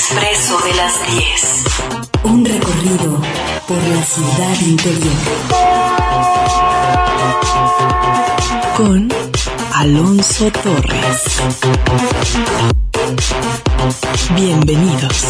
Expreso de las 10. Un recorrido por la ciudad interior. Con Alonso Torres. Bienvenidos.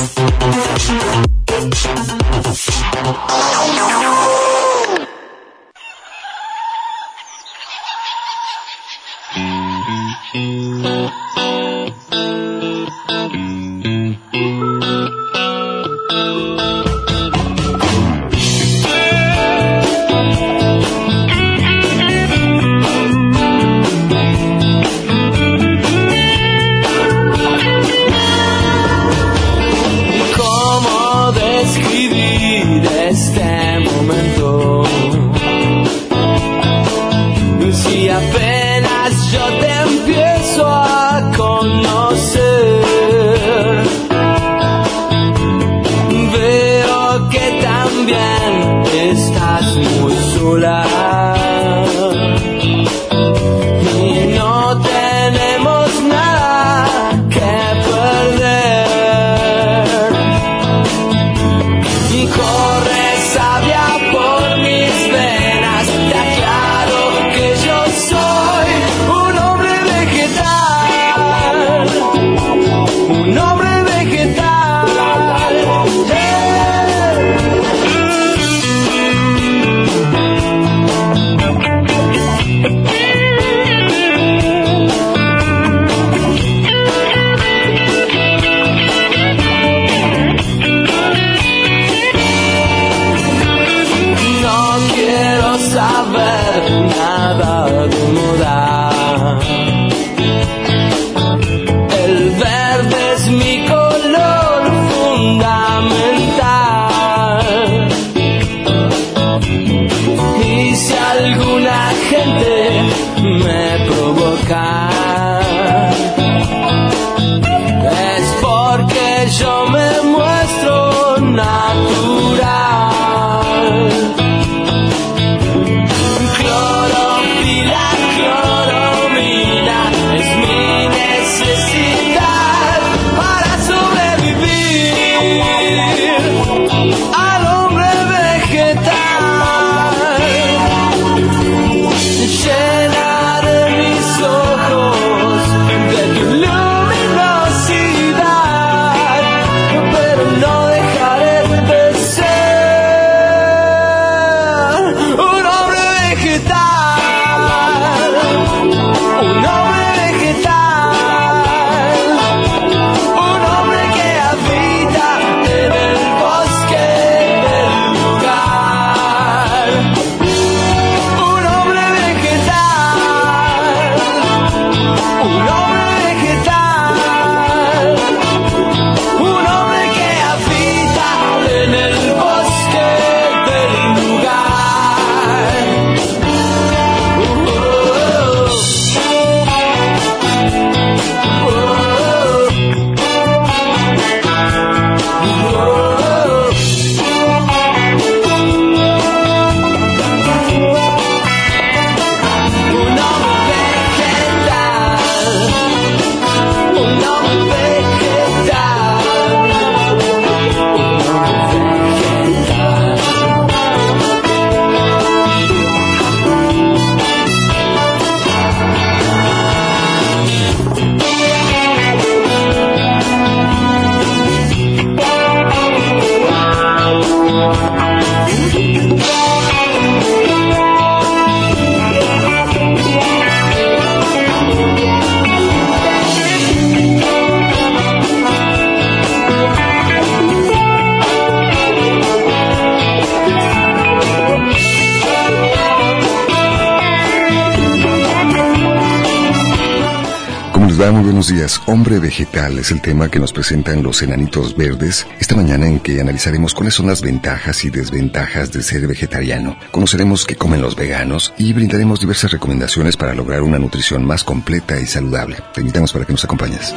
Muy buenos días. Hombre Vegetal es el tema que nos presentan los Enanitos Verdes esta mañana, en que analizaremos cuáles son las ventajas y desventajas de ser vegetariano. Conoceremos qué comen los veganos y brindaremos diversas recomendaciones para lograr una nutrición más completa y saludable. Te invitamos para que nos acompañes.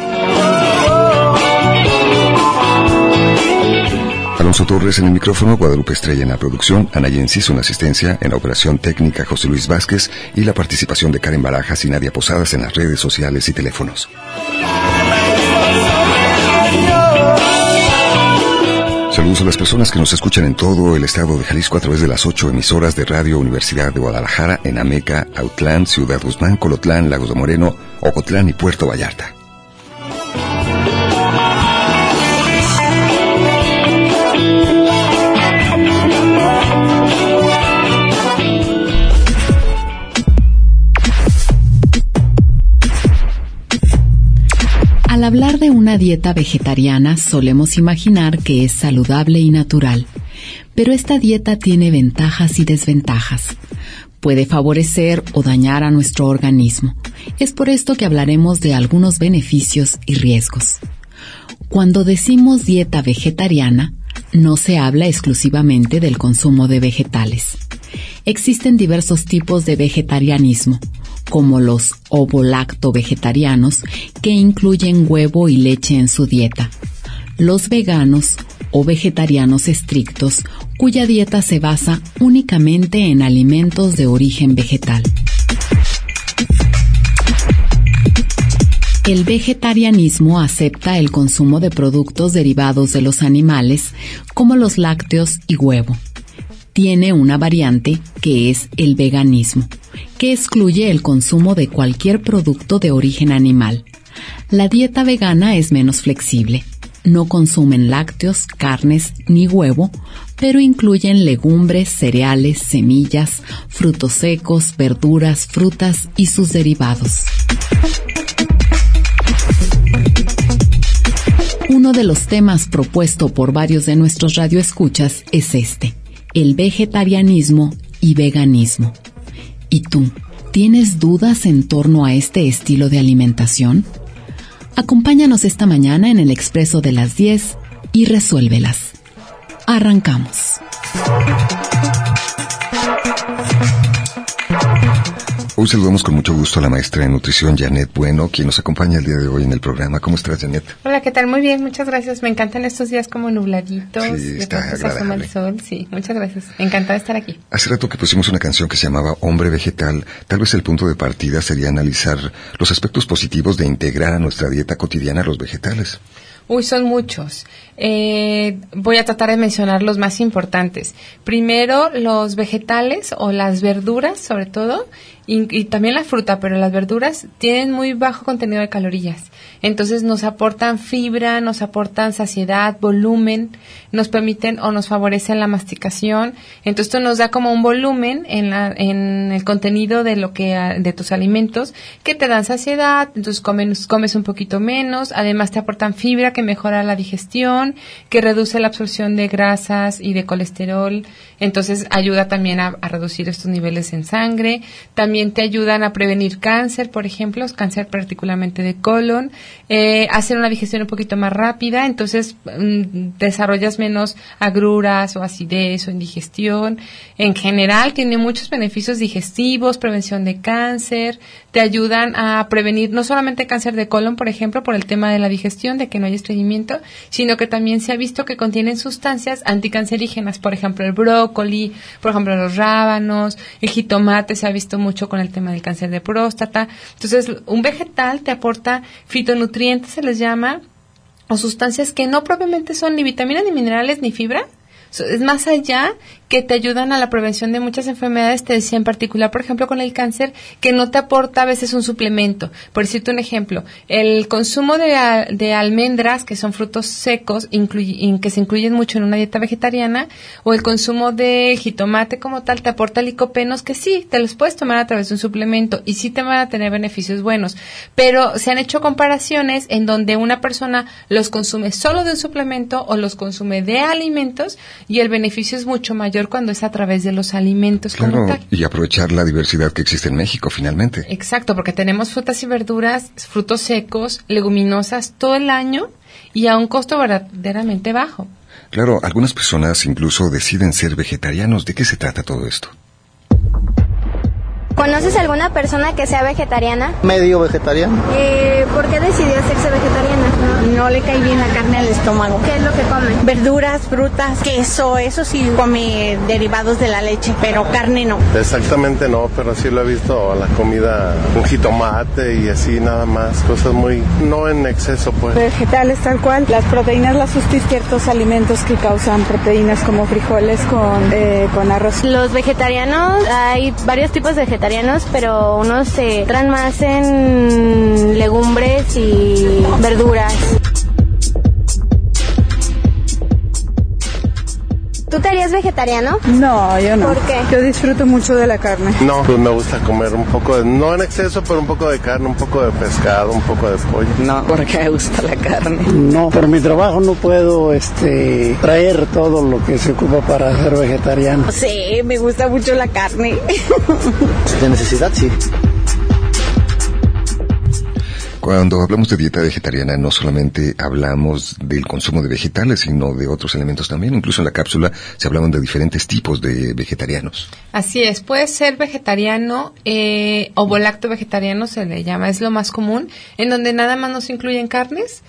Alonso Torres en el micrófono, Guadalupe Estrella en la producción, Ana Enciso en la asistencia, en la operación técnica José Luis Vázquez y la participación de Karen Barajas y Nadia Posadas en las redes sociales y teléfonos. Saludos a las personas que nos escuchan en todo el estado de Jalisco a través de las 8 emisoras de Radio Universidad de Guadalajara, en Ameca, Autlán, Ciudad Guzmán, Colotlán, Lagos de Moreno, Ocotlán y Puerto Vallarta. Al hablar de una dieta vegetariana, solemos imaginar que es saludable y natural, pero esta dieta tiene ventajas y desventajas. Puede favorecer o dañar a nuestro organismo. Es por esto que hablaremos de algunos beneficios y riesgos. Cuando decimos dieta vegetariana, no se habla exclusivamente del consumo de vegetales. Existen diversos tipos de vegetarianismo, como los ovo-lacto-vegetarianos, que incluyen huevo y leche en su dieta. Los veganos o vegetarianos estrictos, cuya dieta se basa únicamente en alimentos de origen vegetal. El vegetarianismo acepta el consumo de productos derivados de los animales, como los lácteos y huevo. Tiene una variante que es el veganismo, que excluye el consumo de cualquier producto de origen animal. La dieta vegana es menos flexible. No consumen lácteos, carnes ni huevo, pero incluyen legumbres, cereales, semillas, frutos secos, verduras, frutas y sus derivados. Uno de los temas propuesto por varios de nuestros radioescuchas es este: el vegetarianismo y veganismo. ¿Y tú, tienes dudas en torno a este estilo de alimentación? Acompáñanos esta mañana en el Expreso de las 10 y resuélvelas. Arrancamos. Hoy saludamos con mucho gusto a la maestra de nutrición Janet Bueno, quien nos acompaña el día de hoy en el programa. ¿Cómo estás, Janet? Hola, ¿qué tal? Muy bien, muchas gracias. Me encantan estos días como nubladitos. Sí, está agradable. El sol. Sí, muchas gracias. Encantada de estar aquí. Hace rato que pusimos una canción que se llamaba Hombre Vegetal. Tal vez el punto de partida sería analizar los aspectos positivos de integrar a nuestra dieta cotidiana los vegetales. Uy, son muchos. Voy a tratar de mencionar los más importantes. Primero, los vegetales o las verduras, sobre todo, y también la fruta, pero las verduras tienen muy bajo contenido de calorías. Entonces nos aportan fibra, nos aportan saciedad, volumen, nos permiten o nos favorecen la masticación. Entonces esto nos da como un volumen en el contenido de tus alimentos que te dan saciedad. Entonces comes un poquito menos. Además te aportan fibra que mejora la digestión, que reduce la absorción de grasas y de colesterol. Entonces ayuda también a reducir estos niveles en sangre. También te ayudan a prevenir cáncer, por ejemplo, cáncer particularmente de colon. Hacen una digestión un poquito más rápida, entonces desarrollas menos agruras o acidez o indigestión. En general tiene muchos beneficios digestivos, prevención de cáncer, te ayudan a prevenir no solamente cáncer de colon, por ejemplo, por el tema de la digestión, de que no haya estreñimiento, sino que también se ha visto que contienen sustancias anticancerígenas, por ejemplo el brócoli, por ejemplo los rábanos, el jitomate se ha visto mucho con el tema del cáncer de próstata. Entonces un vegetal te aporta fitonutrientes, se les llama, o sustancias que no propiamente son ni vitaminas, ni minerales, ni fibra. Es más allá, que te ayudan a la prevención de muchas enfermedades. Te decía en particular, por ejemplo, con el cáncer, que no te aporta a veces un suplemento. Por decirte un ejemplo, el consumo de almendras, que son frutos secos, que se incluyen mucho en una dieta vegetariana, o el consumo de jitomate como tal, te aporta licopenos que sí, te los puedes tomar a través de un suplemento y sí te van a tener beneficios buenos. Pero se han hecho comparaciones en donde una persona los consume solo de un suplemento o los consume de alimentos, y el beneficio es mucho mayor cuando es a través de los alimentos como tal. Y aprovechar la diversidad que existe en México, finalmente. Exacto, porque tenemos frutas y verduras, frutos secos, leguminosas todo el año y a un costo verdaderamente bajo. Claro, algunas personas incluso deciden ser vegetarianos. ¿De qué se trata todo esto? ¿Conoces alguna persona que sea vegetariana? Medio vegetariano. ¿Por qué decidió hacerse vegetariana? no le cae bien la carne al estómago. ¿Qué es lo que come? Verduras, frutas, queso, eso sí come derivados de la leche, pero carne no. Exactamente no, pero sí lo he visto, la comida, un jitomate y así nada más, cosas muy, no en exceso pues. Vegetales tal cual, las proteínas las sustituyen ciertos alimentos que causan proteínas como frijoles con arroz. Los vegetarianos, hay varios tipos de vegetarianos, pero unos se centran más en legumbres y verduras. ¿Tú te harías vegetariano? No, yo no. ¿Por qué? Yo disfruto mucho de la carne. No, pues me gusta comer un poco de, no en exceso, pero un poco de carne, un poco de pescado, un poco de pollo. No, porque me gusta la carne. No, por mi trabajo no puedo traer todo lo que se ocupa para ser vegetariano. Sí, me gusta mucho la carne. De necesidad, sí. Cuando hablamos de dieta vegetariana no solamente hablamos del consumo de vegetales, sino de otros elementos también. Incluso en la cápsula se hablaban de diferentes tipos de vegetarianos. Así es, puede ser vegetariano o volacto vegetariano se le llama, es lo más común, en donde nada más nos incluyen carnes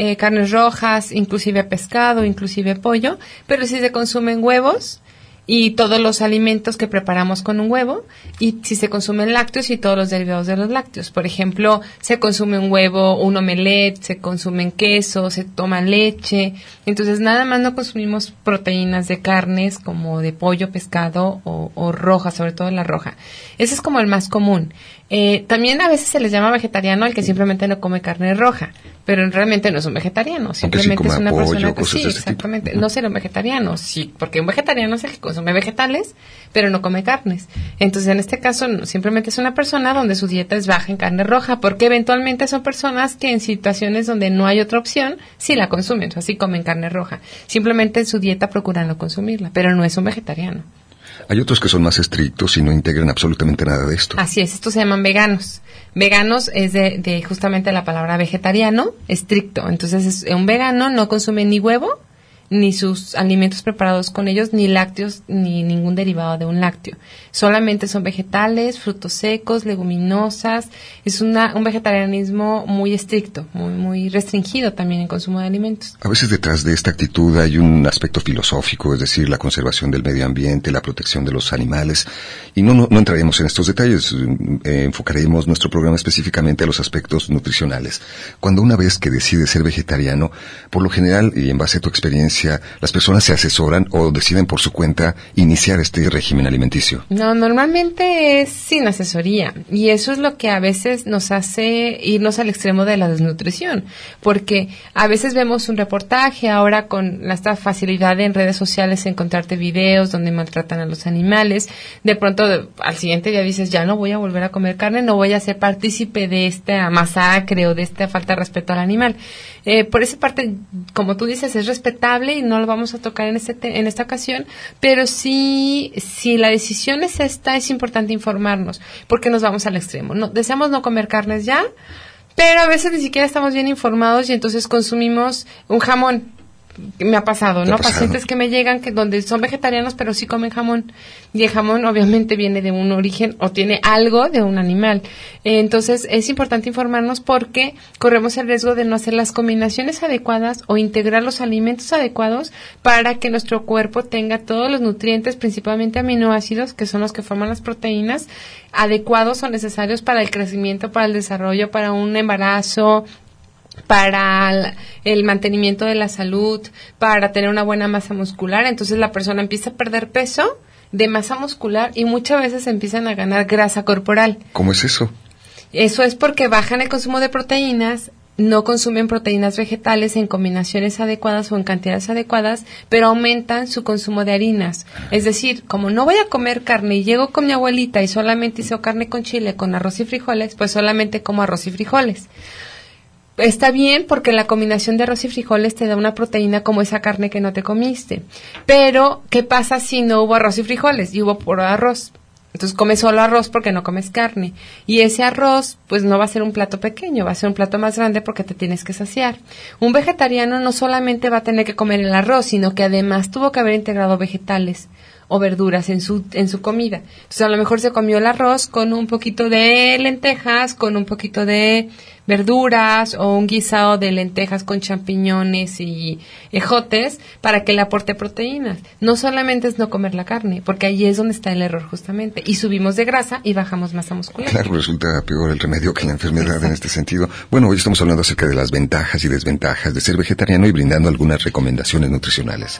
rojas, inclusive pescado, inclusive pollo, pero si se consumen huevos y todos los alimentos que preparamos con un huevo, y si se consumen lácteos y todos los derivados de los lácteos. Por ejemplo, se consume un huevo, un omelette, se consumen queso, se toma leche. Entonces, nada más no consumimos proteínas de carnes como de pollo, pescado o roja, sobre todo la roja. Ese es como el más común. También a veces se les llama vegetariano al que simplemente no come carne roja, pero realmente no es un vegetariano, simplemente sí es una pollo, persona que sí, exactamente, no será un vegetariano, sí, porque un vegetariano es el que consume vegetales, pero no come carnes. Entonces, en este caso, simplemente es una persona donde su dieta es baja en carne roja, porque eventualmente son personas que en situaciones donde no hay otra opción, sí la consumen, o sea, sí comen carne roja. Simplemente en su dieta procuran no consumirla, pero no es un vegetariano. Hay otros que son más estrictos y no integran absolutamente nada de esto. Así es, estos se llaman veganos. Veganos es de justamente la palabra vegetariano, estricto. Entonces, un vegano no consume ni huevo, ni sus alimentos preparados con ellos, ni lácteos, ni ningún derivado de un lácteo. Solamente son vegetales, frutos secos, leguminosas. Es un vegetarianismo muy estricto, muy restringido también en consumo de alimentos. A veces detrás de esta actitud hay un aspecto filosófico, es decir, la conservación del medio ambiente, la protección de los animales, y no entraremos en estos detalles, enfocaremos nuestro programa específicamente a los aspectos nutricionales. Cuando una vez que decide ser vegetariano, por lo general, y en base a tu experiencia, las personas se asesoran o deciden por su cuenta iniciar este régimen alimenticio. No, normalmente es sin asesoría, y eso es lo que a veces nos hace irnos al extremo de la desnutrición, porque a veces vemos un reportaje ahora con esta facilidad en redes sociales encontrarte videos donde maltratan a los animales. De pronto al siguiente día dices, ya no voy a volver a comer carne, no voy a ser partícipe de esta masacre o de esta falta de respeto al animal. Por esa parte, como tú dices, es respetable y no lo vamos a tocar en esta ocasión, pero sí, si la decisión es esta, es importante informarnos, porque nos vamos al extremo. Deseamos no comer carnes ya, pero a veces ni siquiera estamos bien informados y entonces consumimos un jamón. Me ha pasado, ¿no? Pacientes que me llegan donde son vegetarianos pero sí comen jamón, y el jamón obviamente viene de un origen o tiene algo de un animal. Entonces es importante informarnos porque corremos el riesgo de no hacer las combinaciones adecuadas o integrar los alimentos adecuados para que nuestro cuerpo tenga todos los nutrientes, principalmente aminoácidos, que son los que forman las proteínas, adecuados o necesarios para el crecimiento, para el desarrollo, para un embarazo, para el mantenimiento de la salud, para tener una buena masa muscular. Entonces la persona empieza a perder peso de masa muscular y muchas veces empiezan a ganar grasa corporal. ¿Cómo es eso? Eso es porque bajan el consumo de proteínas, no consumen proteínas vegetales en combinaciones adecuadas o en cantidades adecuadas, pero aumentan su consumo de harinas. Es decir, como no voy a comer carne y llego con mi abuelita y solamente hizo carne con chile, con arroz y frijoles, pues solamente como arroz y frijoles. Está bien porque la combinación de arroz y frijoles te da una proteína como esa carne que no te comiste. Pero, ¿qué pasa si no hubo arroz y frijoles y hubo puro arroz? Entonces comes solo arroz porque no comes carne. Y ese arroz, pues no va a ser un plato pequeño, va a ser un plato más grande porque te tienes que saciar. Un vegetariano no solamente va a tener que comer el arroz, sino que además tuvo que haber integrado vegetales o verduras en su comida. Entonces a lo mejor se comió el arroz con un poquito de lentejas, con un poquito de verduras o un guisado de lentejas con champiñones y ejotes para que le aporte proteínas. No solamente es no comer la carne, porque ahí es donde está el error justamente. Y subimos de grasa y bajamos masa muscular. Claro, resulta peor el remedio que la enfermedad en este sentido. Bueno, hoy estamos hablando acerca de las ventajas y desventajas de ser vegetariano y brindando algunas recomendaciones nutricionales.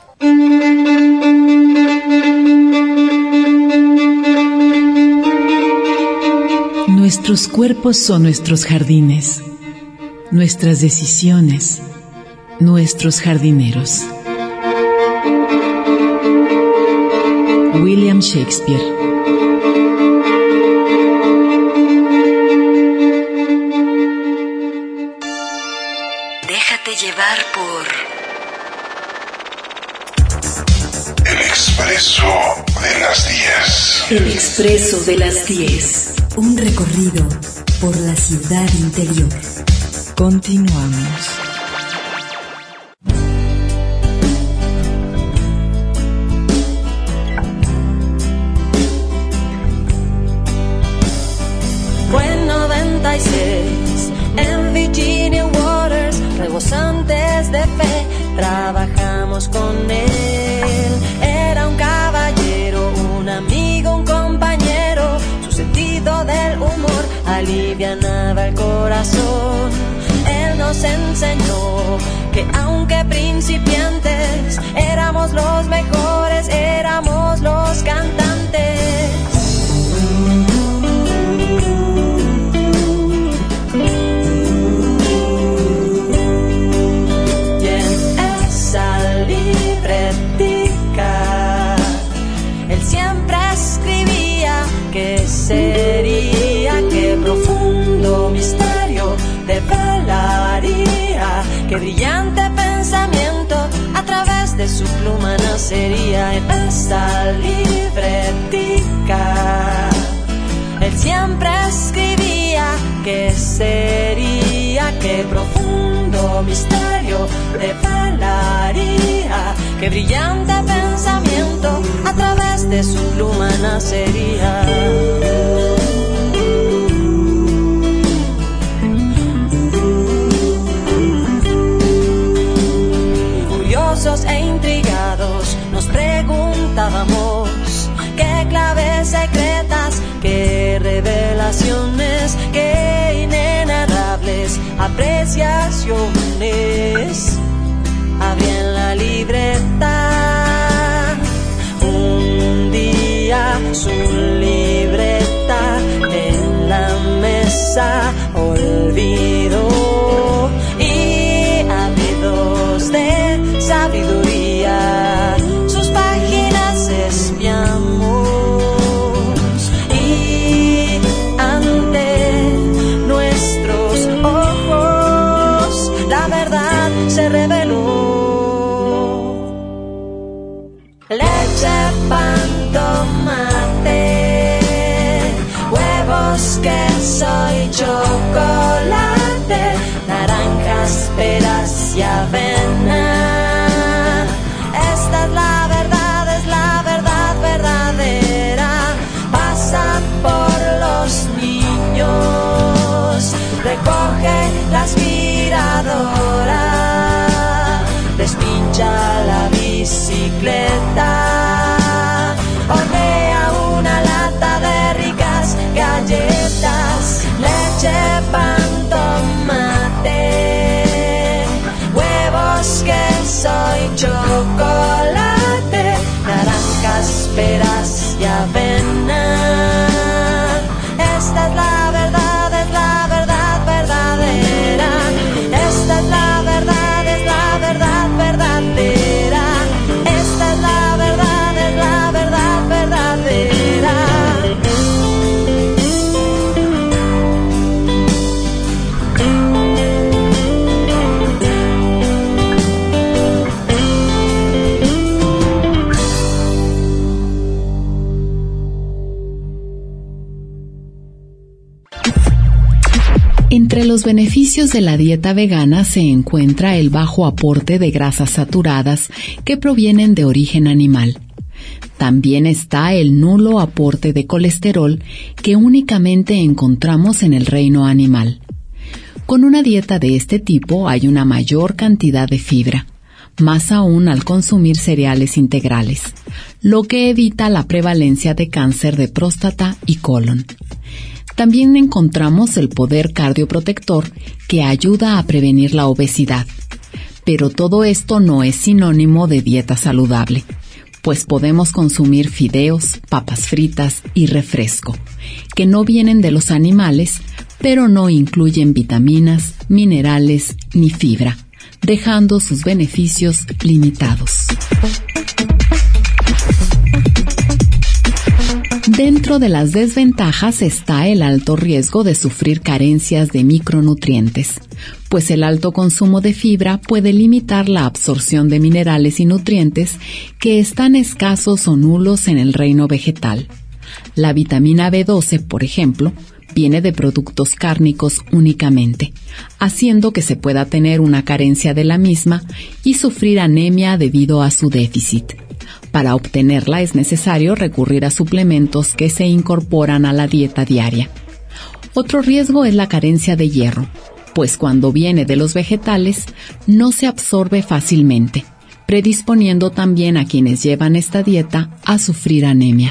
Nuestros cuerpos son nuestros jardines, nuestras decisiones, nuestros jardineros. William Shakespeare. Déjate llevar por El Expreso de las 10. El Expreso de las 10. Un recorrido por la ciudad interior. Continuamos. Fue en 96, en Virginia Waters, rebosantes de fe, trabajamos con él. Era un caballero, un amigo, un compañero. Sentido del humor alivianaba el corazón. Él nos enseñó que aunque principiantes, éramos los mejores, éramos los cantantes. Y en esa libretica, él siempre escribía que sería, qué profundo misterio develaría, qué brillante pensamiento a través de su pluma nacería. En esta libretica él siempre escribía que sería, qué profundo misterio develaría, qué brillante pensamiento a través de su pluma nacería. Curiosos e intrigados nos preguntábamos qué claves secretas, qué revelaciones, qué inenarrables apreciaciones habría en la libreta. Un día su libreta en la mesa olvidó, y ávidos de sabiduría sus páginas espiamos, y ante nuestros ojos la verdad se reveló. Leche, pan, tomate, huevos, queso y chocolate, naranjas, peras y avena. Esta es la verdad verdadera. Pasa por los niños, recoge la aspiradora, despincha la bicicleta, hornea una lata de ricas galletas. Leche, pan, tomate, huevos, queso y chocolate, naranjas, peras y avena. Esta es la verdad verdadera. Esta es la verdad verdadera. Esta es la verdad verdadera. Entre los beneficios de la dieta vegana se encuentra el bajo aporte de grasas saturadas que provienen de origen animal. También está el nulo aporte de colesterol que únicamente encontramos en el reino animal. Con una dieta de este tipo hay una mayor cantidad de fibra, más aún al consumir cereales integrales, lo que evita la prevalencia de cáncer de próstata y colon. También encontramos el poder cardioprotector que ayuda a prevenir la obesidad. Pero todo esto no es sinónimo de dieta saludable, pues podemos consumir fideos, papas fritas y refresco, que no vienen de los animales, pero no incluyen vitaminas, minerales ni fibra, dejando sus beneficios limitados. Dentro de las desventajas está el alto riesgo de sufrir carencias de micronutrientes, pues el alto consumo de fibra puede limitar la absorción de minerales y nutrientes que están escasos o nulos en el reino vegetal. La vitamina B12, por ejemplo, viene de productos cárnicos únicamente, haciendo que se pueda tener una carencia de la misma y sufrir anemia debido a su déficit. Para obtenerla es necesario recurrir a suplementos que se incorporan a la dieta diaria. Otro riesgo es la carencia de hierro, pues cuando viene de los vegetales no se absorbe fácilmente, predisponiendo también a quienes llevan esta dieta a sufrir anemia.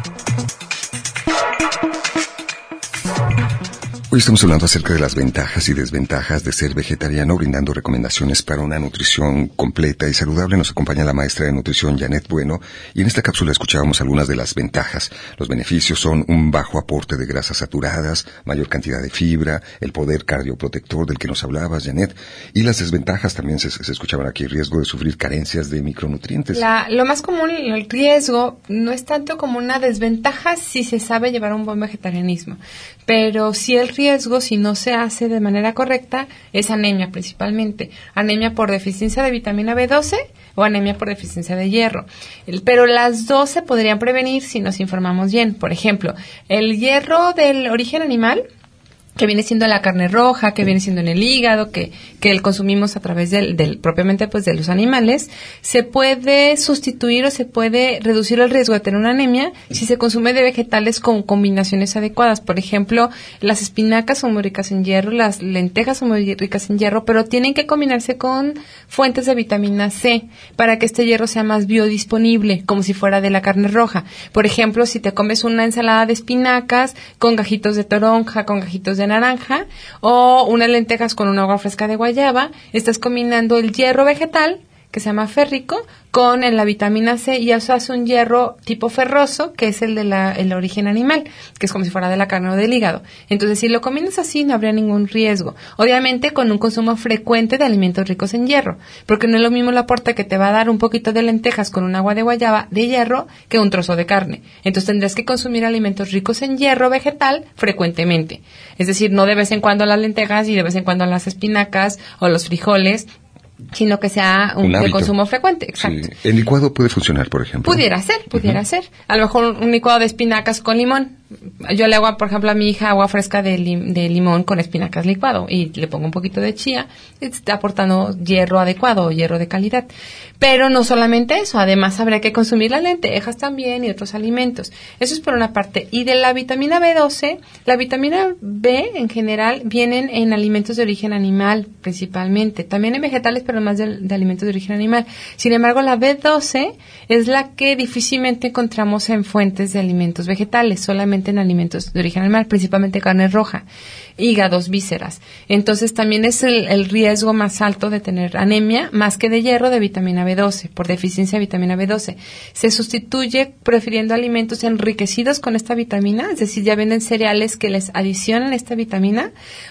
Hoy estamos hablando acerca de las ventajas y desventajas de ser vegetariano, brindando recomendaciones para una nutrición completa y saludable. Nos acompaña la maestra de nutrición Janet Bueno, y en esta cápsula escuchábamos algunas de las ventajas. Los beneficios son un bajo aporte de grasas saturadas, mayor cantidad de fibra, el poder cardioprotector del que nos hablabas, Janet, y las desventajas también se escuchaban aquí, riesgo de sufrir carencias de micronutrientes. Lo más común, el riesgo, no es tanto como una desventaja si se sabe llevar un buen vegetarianismo, pero sí el riesgo, si no se hace de manera correcta, es anemia principalmente. Anemia por deficiencia de vitamina B12 o anemia por deficiencia de hierro. Pero las dos se podrían prevenir si nos informamos bien. Por ejemplo, el hierro del origen animal, que viene siendo la carne roja, que viene siendo en el hígado, que el consumimos a través del propiamente pues de los animales, se puede sustituir o se puede reducir el riesgo de tener una anemia si se consume de vegetales con combinaciones adecuadas. Por ejemplo, las espinacas son muy ricas en hierro, las lentejas son muy ricas en hierro, pero tienen que combinarse con fuentes de vitamina C para que este hierro sea más biodisponible, como si fuera de la carne roja. Por ejemplo, si te comes una ensalada de espinacas con gajitos de toronja, con gajitos de naranja o unas lentejas con un agua fresca de guayaba, estás combinando el hierro vegetal, que se llama férrico, con la vitamina C, y eso hace un hierro tipo ferroso, que es el de el origen animal, que es como si fuera de la carne o del hígado. Entonces, si lo combinas así, no habría ningún riesgo. Obviamente, con un consumo frecuente de alimentos ricos en hierro, porque no es lo mismo el aporte que te va a dar un poquito de lentejas con un agua de guayaba de hierro que un trozo de carne. Entonces, tendrás que consumir alimentos ricos en hierro vegetal frecuentemente. Es decir, no de vez en cuando las lentejas y de vez en cuando las espinacas o los frijoles, sino que sea de consumo frecuente. Exacto. Sí. ¿El licuado puede funcionar, por ejemplo? Pudiera ser. A lo mejor un licuado de espinacas con limón. Yo le hago, por ejemplo, a mi hija agua fresca de limón con espinacas licuado y le pongo un poquito de chía, está aportando hierro adecuado o hierro de calidad. Pero no solamente eso, además habría que consumir las lentejas también y otros alimentos. Eso es por una parte. Y de la vitamina B12, la vitamina B en general vienen en alimentos de origen animal principalmente, también en vegetales, pero más de alimentos de origen animal. Sin embargo, la B12 es la que difícilmente encontramos en fuentes de alimentos vegetales, solamente en alimentos de origen animal, principalmente carne roja, hígados, vísceras. Entonces también es el riesgo más alto de tener anemia, más que de hierro, de vitamina B12, por deficiencia de vitamina B12. Se sustituye prefiriendo alimentos enriquecidos con esta vitamina, es decir, ya venden cereales que les adicionan esta vitamina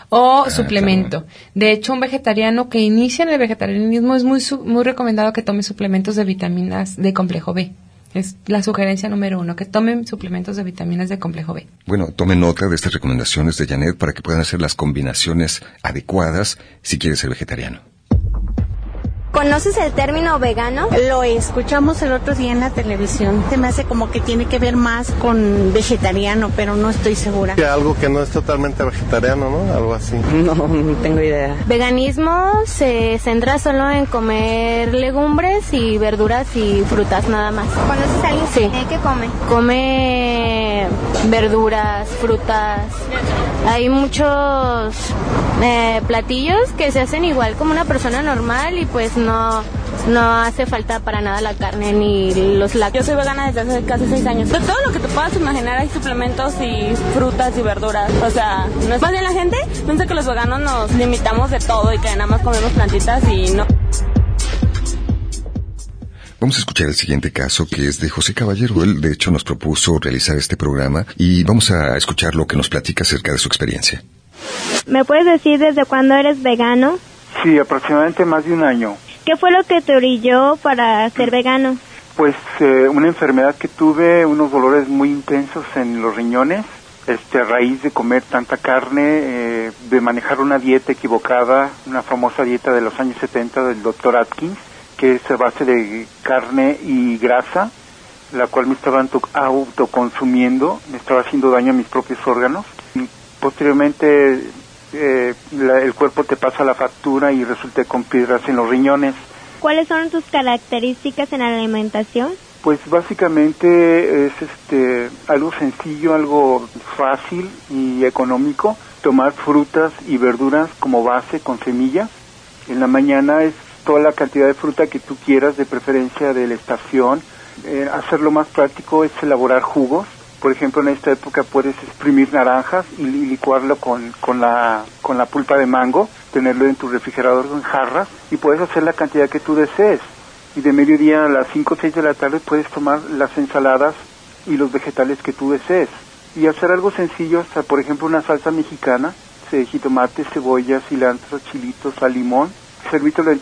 o suplemento. Claro. De hecho, un vegetariano que inicia en el vegetarianismo es muy recomendado que tome suplementos de vitaminas de complejo B. Es la sugerencia número 1, que tomen suplementos de vitaminas de complejo B. Bueno, tomen nota de estas recomendaciones de Janet para que puedan hacer las combinaciones adecuadas si quiere ser vegetariano. ¿Conoces el término vegano? Lo escuchamos el otro día en la televisión. Se me hace como que tiene que ver más con vegetariano, pero no estoy segura. Algo que no es totalmente vegetariano, ¿no? Algo así. No tengo idea. Veganismo se centra solo en comer legumbres y verduras y frutas nada más. ¿Conoces a alguien? Sí. ¿Qué come? Come verduras, frutas. Hay muchos platillos que se hacen igual como una persona normal y pues no hace falta para nada la carne ni los lácteos. Yo soy vegana desde hace casi 6 años. De todo lo que te puedas imaginar hay suplementos y frutas y verduras. O sea, no es más bien la gente piensa que los veganos nos limitamos de todo y que nada más comemos plantitas y no. Vamos a escuchar el siguiente caso, que es de José Caballero. Él, de hecho, nos propuso realizar este programa y vamos a escuchar lo que nos platica acerca de su experiencia. ¿Me puedes decir desde cuándo eres vegano? Sí, aproximadamente más de un año. ¿Qué fue lo que te orilló para ser vegano? Pues una enfermedad que tuve, unos dolores muy intensos en los riñones, a raíz de comer tanta carne, de manejar una dieta equivocada, una famosa dieta de los años 70 del Dr. Atkins, que es a base de carne y grasa, la cual me estaba autoconsumiendo, me estaba haciendo daño a mis propios órganos. Y posteriormente el cuerpo te pasa la factura y resulté con piedras en los riñones. ¿Cuáles son tus características en la alimentación? Pues básicamente es algo sencillo, algo fácil y económico. Tomar frutas y verduras como base con semillas. En la mañana es toda la cantidad de fruta que tú quieras, de preferencia de la estación. Hacerlo más práctico es elaborar jugos. Por ejemplo, en esta época puedes exprimir naranjas y licuarlo con la pulpa de mango, tenerlo en tu refrigerador en jarras y puedes hacer la cantidad que tú desees. Y de mediodía a las 5 o 6 de la tarde puedes tomar las ensaladas y los vegetales que tú desees. Y hacer algo sencillo, hasta por ejemplo una salsa mexicana, jitomate, cebolla, cilantro, chilitos, sal, limón, servítelo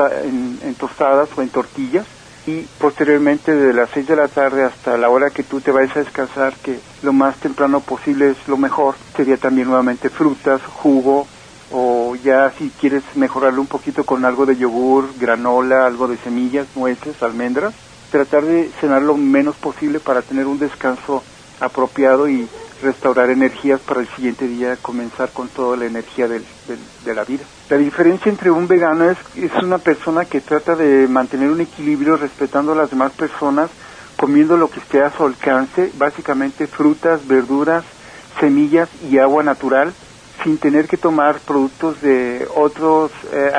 en tostadas o en tortillas. Y posteriormente de las 6 de la tarde hasta la hora que tú te vayas a descansar, que lo más temprano posible es lo mejor, sería también nuevamente frutas, jugo, o ya si quieres mejorarlo un poquito con algo de yogur, granola, algo de semillas, nueces, almendras, tratar de cenar lo menos posible para tener un descanso apropiado y restaurar energías para el siguiente día, comenzar con toda la energía de la vida. La diferencia entre un vegano es una persona que trata de mantener un equilibrio respetando a las demás personas, comiendo lo que esté a su alcance, básicamente frutas, verduras, semillas y agua natural, sin tener que tomar productos de otros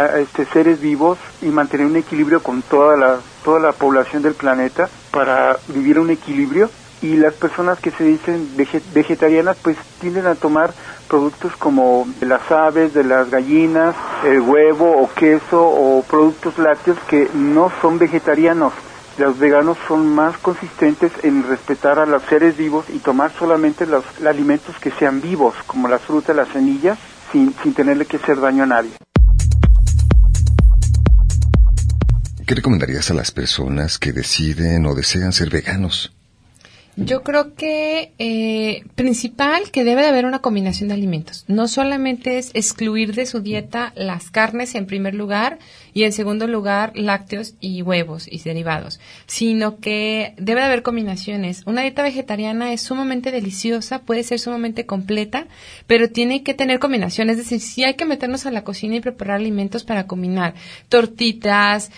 seres vivos y mantener un equilibrio con toda la población del planeta para vivir un equilibrio. Y las personas que se dicen vegetarianas pues tienden a tomar productos como de las aves, de las gallinas, el huevo o queso o productos lácteos que no son vegetarianos. Los veganos son más consistentes en respetar a los seres vivos y tomar solamente los alimentos que sean vivos, como las frutas, las semillas, sin tenerle que hacer daño a nadie. ¿Qué recomendarías a las personas que deciden o desean ser veganos? Yo creo que principal que debe de haber una combinación de alimentos. No solamente es excluir de su dieta las carnes en primer lugar y en segundo lugar lácteos y huevos y derivados, sino que debe de haber combinaciones. Una dieta vegetariana es sumamente deliciosa, puede ser sumamente completa, pero tiene que tener combinaciones. Es decir, sí hay que meternos a la cocina y preparar alimentos para combinar tortitas,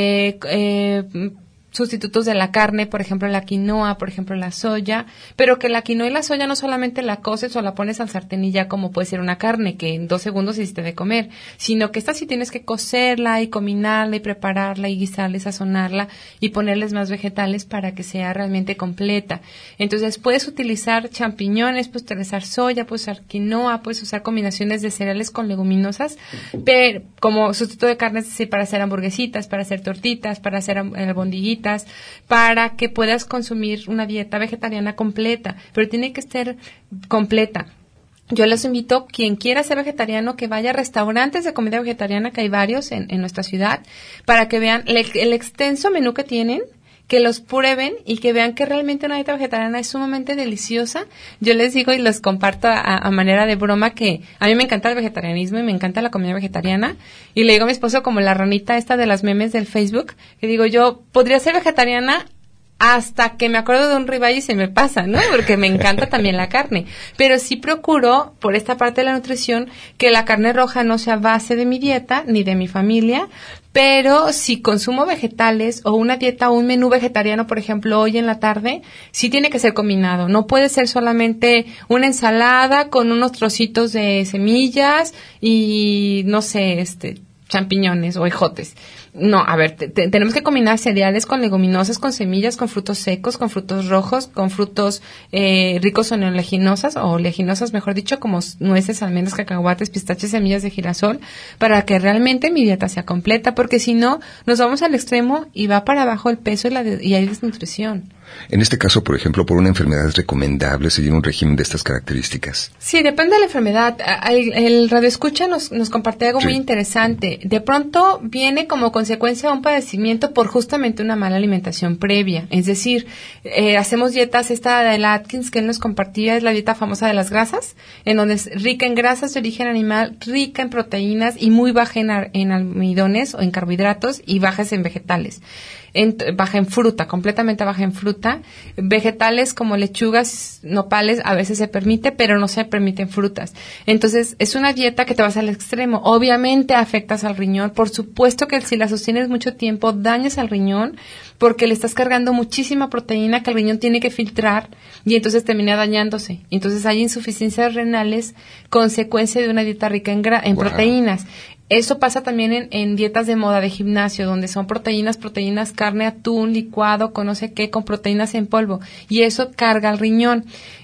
sustitutos de la carne, por ejemplo la quinoa, por ejemplo la soya, pero que la quinoa y la soya no solamente la coces o la pones al sartén y ya como puede ser una carne que en 2 segundos hiciste de comer, sino que esta sí tienes que cocerla y combinarla y prepararla y guisarla y sazonarla y ponerles más vegetales para que sea realmente completa. Entonces puedes utilizar champiñones, puedes utilizar soya, puedes usar quinoa, puedes usar combinaciones de cereales con leguminosas, pero como sustituto de carne, es decir, para hacer hamburguesitas, para hacer tortitas, para hacer albondiguitas, para que puedas consumir una dieta vegetariana completa, pero tiene que ser completa. Yo les invito, quien quiera ser vegetariano, que vaya a restaurantes de comida vegetariana, que hay varios en nuestra ciudad, para que vean el extenso menú que tienen, que los prueben y que vean que realmente una dieta vegetariana es sumamente deliciosa. Yo les digo y les comparto a manera de broma que a mí me encanta el vegetarianismo y me encanta la comida vegetariana, y le digo a mi esposo como la ranita esta de las memes del Facebook, que digo, yo podría ser vegetariana hasta que me acuerdo de un ribeye y se me pasa, ¿no? Porque me encanta también la carne. Pero sí procuro, por esta parte de la nutrición, que la carne roja no sea base de mi dieta ni de mi familia, pero si consumo vegetales o una dieta o un menú vegetariano, por ejemplo, hoy en la tarde, sí tiene que ser combinado. No puede ser solamente una ensalada con unos trocitos de semillas y, no sé, champiñones o ejotes. No, a ver, tenemos que combinar cereales con leguminosas, con semillas, con frutos secos, con frutos rojos, con frutos ricos en oleaginosas, o oleaginosas, mejor dicho, como nueces, almendras, cacahuates, pistaches, semillas de girasol, para que realmente mi dieta sea completa, porque si no, nos vamos al extremo y va para abajo el peso y hay desnutrición. En este caso, por ejemplo, por una enfermedad es recomendable seguir un régimen de estas características. Sí, depende de la enfermedad. El radioescucha nos compartió algo muy interesante. De pronto viene como consecuencia de un padecimiento por justamente una mala alimentación previa. Es decir, hacemos dietas, esta de la Atkins que él nos compartía es la dieta famosa de las grasas, en donde es rica en grasas de origen animal, rica en proteínas y muy baja en almidones o en carbohidratos y bajas en vegetales. Baja en fruta, completamente baja en fruta. Vegetales como lechugas, nopales, a veces se permite, pero no se permiten frutas. Entonces, es una dieta que te vas al extremo. Obviamente afectas al riñón. Por supuesto que si la sostienes mucho tiempo, dañas al riñón, porque le estás cargando muchísima proteína que el riñón tiene que filtrar y entonces termina dañándose. Entonces, hay insuficiencias renales, consecuencia de una dieta rica en proteínas. Eso pasa también en dietas de moda de gimnasio, donde son proteínas, carne, atún, licuado, con no sé qué, con proteínas en polvo. Y eso carga al riñón.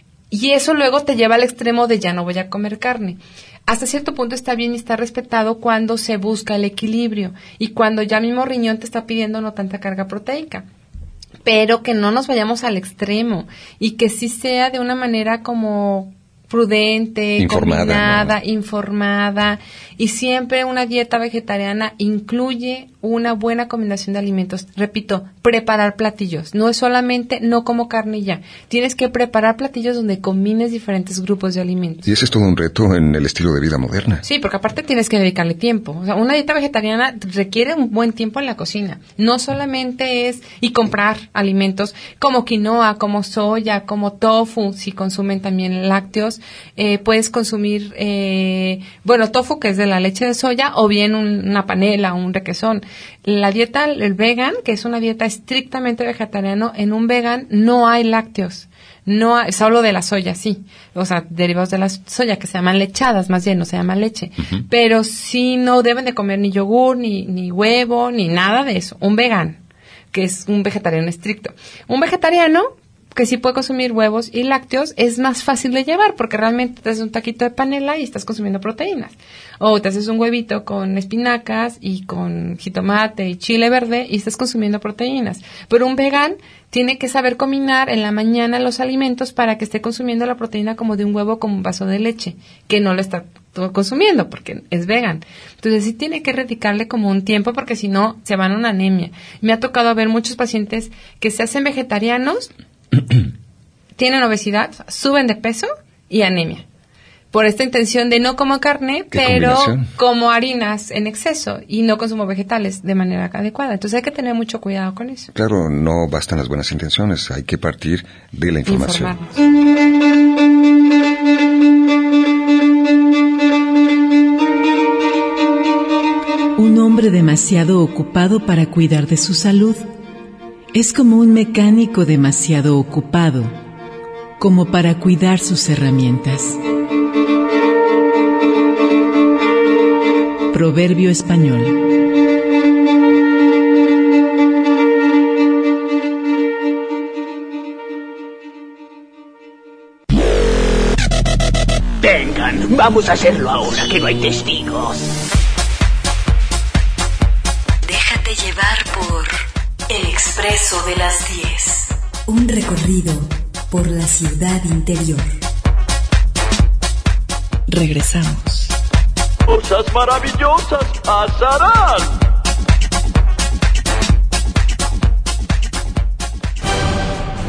Y eso luego te lleva al extremo de ya no voy a comer carne. Hasta cierto punto está bien y está respetado cuando se busca el equilibrio y cuando ya mismo riñón te está pidiendo no tanta carga proteica. Pero que no nos vayamos al extremo y que sí sea de una manera como prudente, combinada, informada, y siempre una dieta vegetariana incluye una buena combinación de alimentos. Repito, preparar platillos. No es solamente no como carne y ya. Tienes que preparar platillos donde combines diferentes grupos de alimentos. Y ese es todo un reto en el estilo de vida moderna. Sí, porque aparte tienes que dedicarle tiempo. O sea, una dieta vegetariana requiere un buen tiempo en la cocina. No solamente es comprar alimentos como quinoa, como soya, como tofu, si consumen también lácteos. Puedes consumir, tofu, que es de la leche de soya, o bien una panela, un requesón. La dieta, el vegan, que es una dieta estrictamente vegetariana, en un vegan no hay lácteos. No hay, solo de la soya, sí. O sea, derivados de la soya, que se llaman lechadas, más bien, no se llama leche. Uh-huh. Pero sí no deben de comer ni yogur, ni huevo, ni nada de eso. Un vegan, que es un vegetariano estricto. Un vegetariano que sí puede consumir huevos y lácteos, es más fácil de llevar, porque realmente te haces un taquito de panela y estás consumiendo proteínas. O te haces un huevito con espinacas y con jitomate y chile verde y estás consumiendo proteínas. Pero un vegan tiene que saber combinar en la mañana los alimentos para que esté consumiendo la proteína como de un huevo con un vaso de leche, que no lo está consumiendo porque es vegan. Entonces sí tiene que dedicarle como un tiempo, porque si no se van a una anemia. Me ha tocado ver muchos pacientes que se hacen vegetarianos, tienen obesidad, suben de peso y anemia. Por esta intención de no como carne, pero como harinas en exceso y no consumo vegetales de manera adecuada. Entonces hay que tener mucho cuidado con eso. Claro, no bastan las buenas intenciones, hay que partir de la información. Un hombre demasiado ocupado para cuidar de su salud es como un mecánico demasiado ocupado como para cuidar sus herramientas. Proverbio español. Vengan, vamos a hacerlo ahora que no hay testigos. Déjate llevar por El Expreso de las 10. Un recorrido por la ciudad interior. Regresamos. Cosas maravillosas pasarán.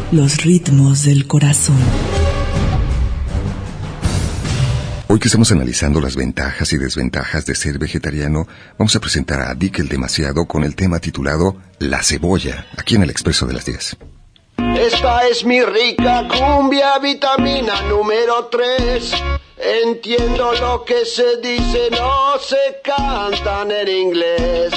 los ritmos del corazón. Hoy que estamos analizando las ventajas y desventajas de ser vegetariano, vamos a presentar a Dick el Demasiado con el tema titulado La Cebolla, aquí en el Expreso de las 10. Esta es mi rica cumbia, vitamina número 3. Entiendo lo que se dice, no se cantan en inglés.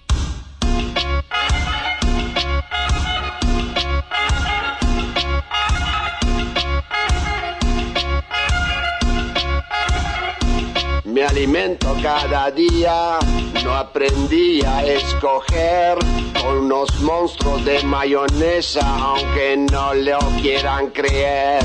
Me alimento cada día, no aprendí a escoger con unos monstruos de mayonesa, aunque no lo quieran creer.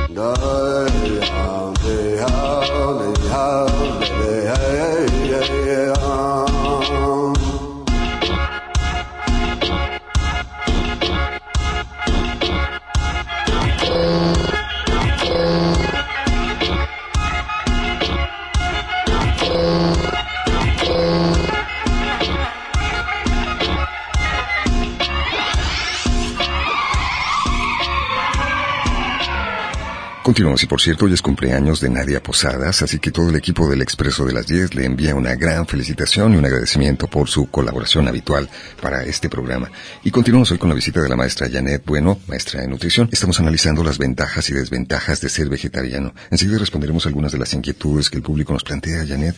Continuamos, y por cierto, hoy es cumpleaños de Nadia Posadas, así que todo el equipo del Expreso de las 10 le envía una gran felicitación y un agradecimiento por su colaboración habitual para este programa. Y continuamos hoy con la visita de la maestra Janet Bueno, maestra de nutrición. Estamos analizando las ventajas y desventajas de ser vegetariano. Enseguida responderemos algunas de las inquietudes que el público nos plantea, Janet.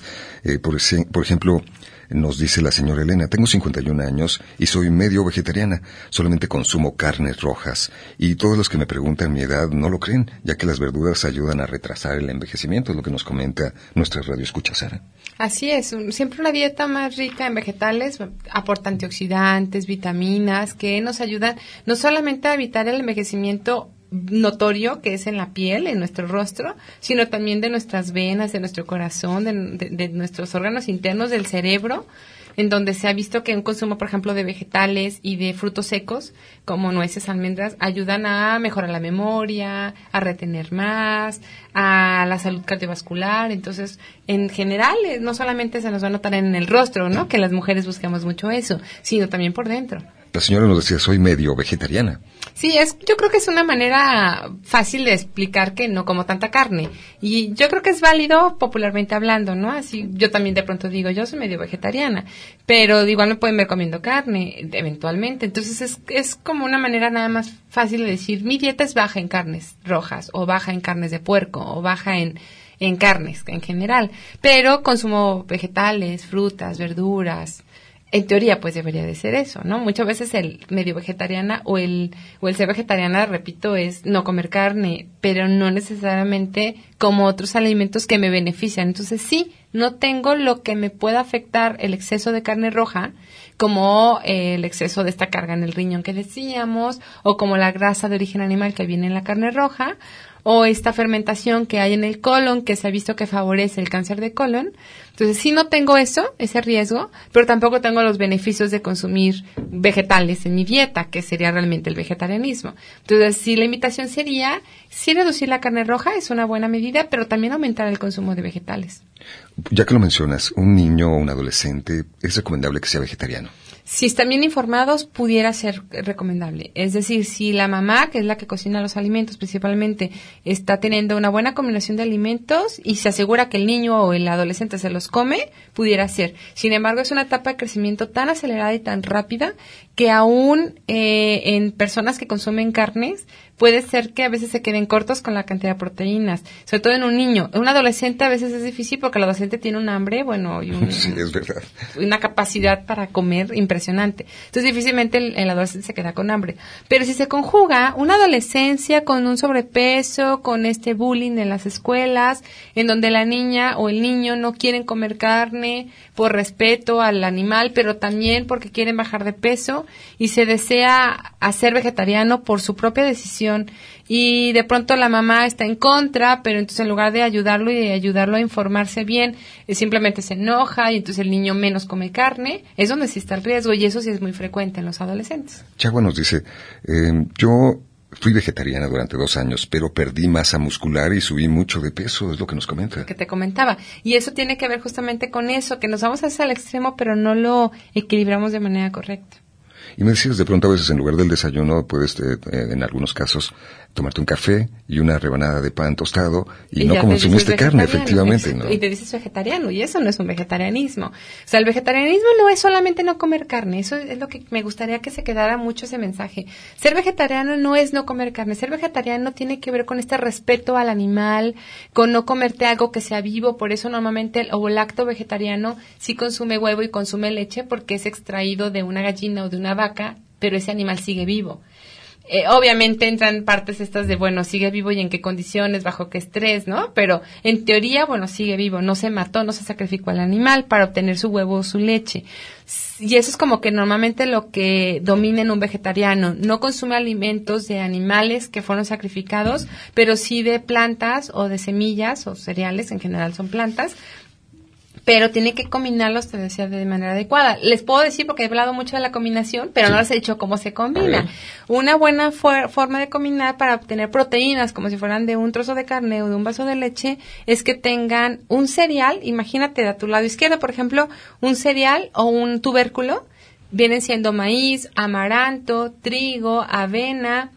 Por ejemplo, nos dice la señora Elena: tengo 51 años y soy medio vegetariana, solamente consumo carnes rojas, y todos los que me preguntan mi edad no lo creen, ya que las verduras ayudan a retrasar el envejecimiento, es lo que nos comenta nuestra radioescucha Sara. Así es, siempre una dieta más rica en vegetales aporta antioxidantes, vitaminas, que nos ayudan no solamente a evitar el envejecimiento notorio que es en la piel, en nuestro rostro, sino también de nuestras venas, de nuestro corazón, de nuestros órganos internos, del cerebro, en donde se ha visto que un consumo, por ejemplo, de vegetales y de frutos secos, como nueces, almendras, ayudan a mejorar la memoria, a retener más, a la salud cardiovascular. Entonces, en general, no solamente se nos va a notar en el rostro, ¿no?, que las mujeres buscamos mucho eso, sino también por dentro. La señora nos decía: soy medio vegetariana. Sí, yo creo que es una manera fácil de explicar que no como tanta carne. Y yo creo que es válido popularmente hablando, ¿no? Así, yo también de pronto digo, yo soy medio vegetariana, pero igual me pueden ver comiendo carne, eventualmente. Entonces es como una manera nada más fácil de decir, mi dieta es baja en carnes rojas, o baja en carnes de puerco, o baja en carnes en general. Pero consumo vegetales, frutas, verduras. En teoría, pues debería de ser eso, ¿no? Muchas veces el medio vegetariana o el ser vegetariana, repito, es no comer carne, pero no necesariamente como otros alimentos que me benefician. Entonces, sí, no tengo lo que me pueda afectar el exceso de carne roja, como el exceso de esta carga en el riñón que decíamos, o como la grasa de origen animal que viene en la carne roja, o esta fermentación que hay en el colon, que se ha visto que favorece el cáncer de colon. Entonces, sí no tengo ese riesgo, pero tampoco tengo los beneficios de consumir vegetales en mi dieta, que sería realmente el vegetarianismo. Entonces, sí, la invitación sería, sí reducir la carne roja, es una buena medida, pero también aumentar el consumo de vegetales. Ya que lo mencionas, un niño o un adolescente, ¿es recomendable que sea vegetariano? Si están bien informados, pudiera ser recomendable. Es decir, si la mamá, que es la que cocina los alimentos principalmente, está teniendo una buena combinación de alimentos y se asegura que el niño o el adolescente se los come, pudiera ser. Sin embargo, es una etapa de crecimiento tan acelerada y tan rápida que aún en personas que consumen carnes, puede ser que a veces se queden cortos con la cantidad de proteínas, sobre todo en un niño. En un adolescente a veces es difícil porque el adolescente tiene un hambre, y sí, es verdad, una capacidad para comer impresionante. Entonces difícilmente el adolescente se queda con hambre. Pero si se conjuga una adolescencia con un sobrepeso, con este bullying en las escuelas, en donde la niña o el niño no quieren comer carne por respeto al animal, pero también porque quieren bajar de peso y se desea hacer vegetariano por su propia decisión, y de pronto la mamá está en contra, pero entonces en lugar de ayudarlo y de ayudarlo a informarse bien, simplemente se enoja y entonces el niño menos come carne, es donde sí está el riesgo, y eso sí es muy frecuente en los adolescentes. Chagua nos dice, yo fui vegetariana durante 2 años, pero perdí masa muscular y subí mucho de peso, es lo que nos comenta. Que te comentaba. Y eso tiene que ver justamente con eso, que nos vamos hacia el extremo, pero no lo equilibramos de manera correcta. Y me decías, de pronto a veces en lugar del desayuno puedes, en algunos casos, tomarte un café y una rebanada de pan tostado y no consumiste carne, efectivamente, ¿no? Y te dices vegetariano, y eso no es un vegetarianismo. O sea, el vegetarianismo no es solamente no comer carne, eso es lo que me gustaría que se quedara mucho ese mensaje. Ser vegetariano no es no comer carne, ser vegetariano tiene que ver con este respeto al animal, con no comerte algo que sea vivo, por eso normalmente el lacto vegetariano sí consume huevo y consume leche porque es extraído de una gallina o de una vaca, pero ese animal sigue vivo. Obviamente entran partes estas de, bueno, sigue vivo y en qué condiciones, bajo qué estrés, ¿no? Pero en teoría, bueno, sigue vivo, no se mató, no se sacrificó al animal para obtener su huevo o su leche. Y eso es como que normalmente lo que domina en un vegetariano. No consume alimentos de animales que fueron sacrificados, pero sí de plantas o de semillas o cereales, en general son plantas, pero tiene que combinarlos, te decía, de manera adecuada. Les puedo decir, porque he hablado mucho de la combinación, pero no les he dicho cómo se combina. Una buena forma de combinar para obtener proteínas, como si fueran de un trozo de carne o de un vaso de leche, es que tengan un cereal, imagínate a tu lado izquierdo, por ejemplo, un cereal o un tubérculo, vienen siendo maíz, amaranto, trigo, avena,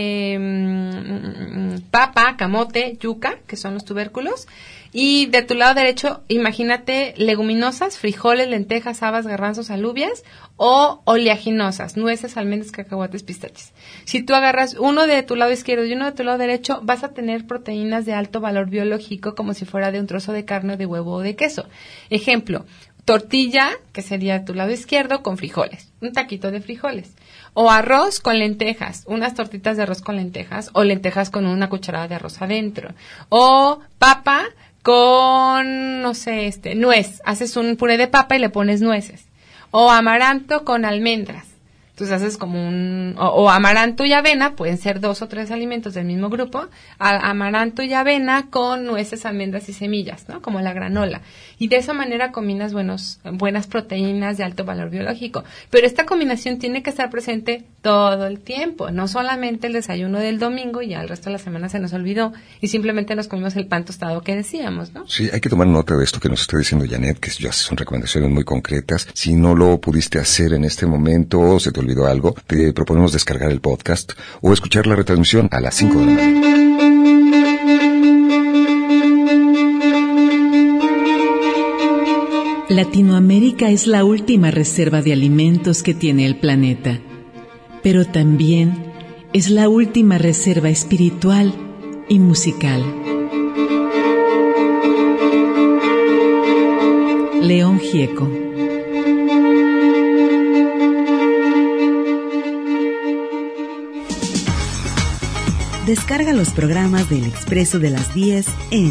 papa, camote, yuca, que son los tubérculos. Y de tu lado derecho, imagínate leguminosas, frijoles, lentejas, habas, garbanzos, alubias, o oleaginosas, nueces, almendras, cacahuates, pistaches. Si tú agarras uno de tu lado izquierdo y uno de tu lado derecho, vas a tener proteínas de alto valor biológico, como si fuera de un trozo de carne, de huevo o de queso. Ejemplo, tortilla, que sería tu lado izquierdo, con frijoles, un taquito de frijoles. O arroz con lentejas, unas tortitas de arroz con lentejas, o lentejas con una cucharada de arroz adentro. O papa con, no sé, nuez. Haces un puré de papa y le pones nueces. O amaranto con almendras. Entonces haces como o amaranto y avena, pueden ser 2 o 3 alimentos del mismo grupo, amaranto y avena con nueces, almendras y semillas, ¿no? Como la granola. Y de esa manera combinas buenas proteínas de alto valor biológico. Pero esta combinación tiene que estar presente todo el tiempo, no solamente el desayuno del domingo y ya el resto de la semana se nos olvidó y simplemente nos comimos el pan tostado que decíamos, ¿no? Sí, hay que tomar nota de esto que nos está diciendo Janet, que ya son recomendaciones muy concretas. Si no lo pudiste hacer en este momento o se te olvidó algo, te proponemos descargar el podcast o escuchar la retransmisión a las 5 de la mañana. Latinoamérica es la última reserva de alimentos que tiene el planeta, pero también es la última reserva espiritual y musical. León Gieco. Descarga los programas del Expreso de las 10 en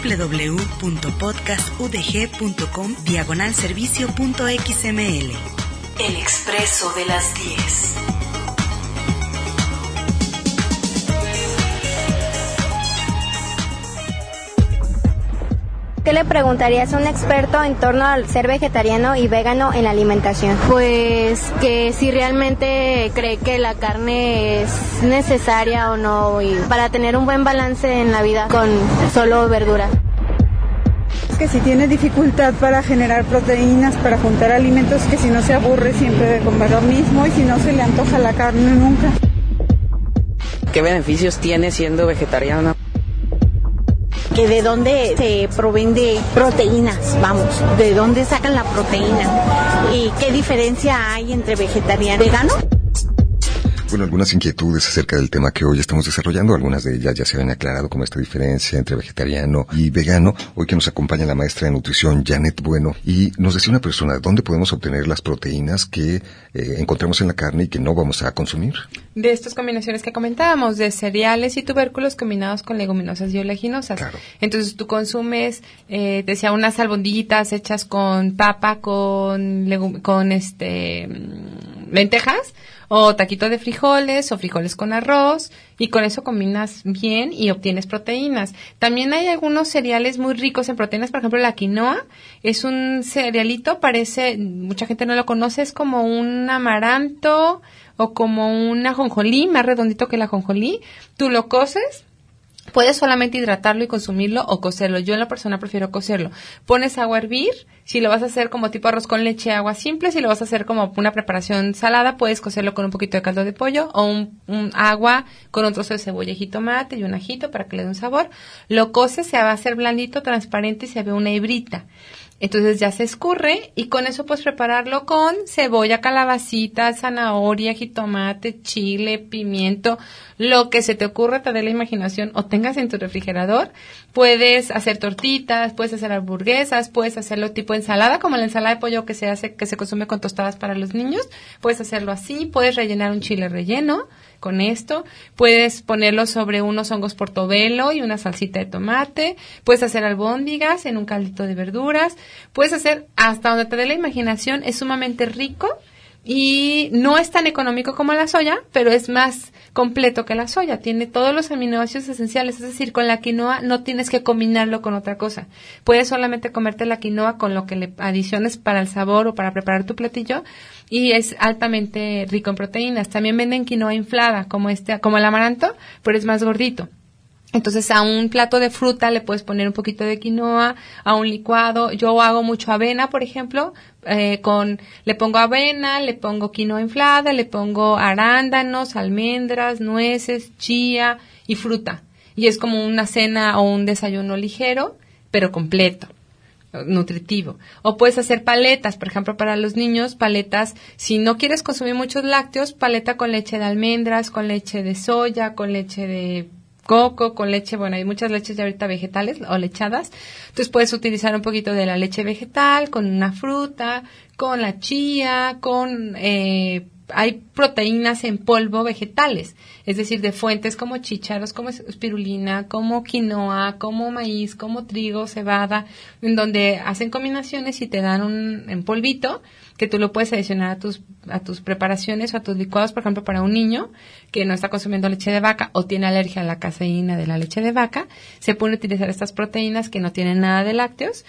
www.podcastudg.com/servicio.xml. El Expreso de las 10. ¿Qué le preguntarías a un experto en torno al ser vegetariano y vegano en la alimentación? Pues que si realmente cree que la carne es necesaria o no, y para tener un buen balance en la vida con solo verdura. Es que si tiene dificultad para generar proteínas, para juntar alimentos, que si no se aburre siempre de comer lo mismo y si no se le antoja la carne nunca. ¿Qué beneficios tiene siendo vegetariana? Que de dónde se proveen de proteínas, de dónde sacan la proteína y qué diferencia hay entre vegetariano y vegano. Bueno, algunas inquietudes acerca del tema que hoy estamos desarrollando, algunas de ellas ya se habían aclarado, como esta diferencia entre vegetariano y vegano. Hoy que nos acompaña la maestra de nutrición, Janet Bueno, y nos decía una persona, ¿dónde podemos obtener las proteínas que encontramos en la carne y que no vamos a consumir? De estas combinaciones que comentábamos, de cereales y tubérculos combinados con leguminosas y oleaginosas. Claro. Entonces tú consumes, decía, unas albondiguitas hechas con papa, con lentejas, o taquito de frijoles, o frijoles con arroz, y con eso combinas bien y obtienes proteínas. También hay algunos cereales muy ricos en proteínas, por ejemplo la quinoa, es un cerealito, mucha gente no lo conoce, es como un amaranto, o como un ajonjolí, más redondito que el ajonjolí. Tú lo coces, Puedes solamente hidratarlo y consumirlo o cocerlo. Yo en la persona prefiero cocerlo. Pones agua a hervir. Si lo vas a hacer como tipo arroz con leche, agua simple. Si lo vas a hacer como una preparación salada, puedes cocerlo con un poquito de caldo de pollo o un agua con un trozo de cebolla y jitomate y un ajito para que le dé un sabor. Lo coces, se va a hacer blandito, transparente y se ve una hebrita. Entonces ya se escurre y con eso puedes prepararlo con cebolla, calabacita, zanahoria, jitomate, chile, pimiento, lo que se te ocurra, te dé la imaginación o tengas en tu refrigerador. Puedes hacer tortitas, puedes hacer hamburguesas, puedes hacerlo tipo ensalada, como la ensalada de pollo que se consume con tostadas para los niños. Puedes hacerlo así, puedes rellenar un chile relleno con esto, puedes ponerlo sobre unos hongos portobello y una salsita de tomate, puedes hacer albóndigas en un caldito de verduras, puedes hacer hasta donde te dé la imaginación. Es sumamente rico y no es tan económico como la soya, pero es más completo que la soya. Tiene todos los aminoácidos esenciales, es decir, con la quinoa no tienes que combinarlo con otra cosa. Puedes solamente comerte la quinoa con lo que le adiciones para el sabor o para preparar tu platillo y es altamente rico en proteínas. También venden quinoa inflada, como el amaranto, pero es más gordito. Entonces a un plato de fruta le puedes poner un poquito de quinoa, a un licuado. Yo hago mucho avena, por ejemplo, le pongo avena, le pongo quinoa inflada, le pongo arándanos, almendras, nueces, chía y fruta. Y es como una cena o un desayuno ligero, pero completo, nutritivo. O puedes hacer paletas, por ejemplo, para los niños, paletas, si no quieres consumir muchos lácteos, paleta con leche de almendras, con leche de soya, con leche de coco, con leche, bueno, hay muchas leches ya ahorita vegetales o lechadas, entonces puedes utilizar un poquito de la leche vegetal con una fruta, con la chía, hay proteínas en polvo vegetales, es decir, de fuentes como chícharos, como espirulina, como quinoa, como maíz, como trigo, cebada, en donde hacen combinaciones y te dan en polvito que tú lo puedes adicionar a tus preparaciones o a tus licuados, por ejemplo, para un niño que no está consumiendo leche de vaca o tiene alergia a la caseína de la leche de vaca, se pueden utilizar estas proteínas que no tienen nada de lácteos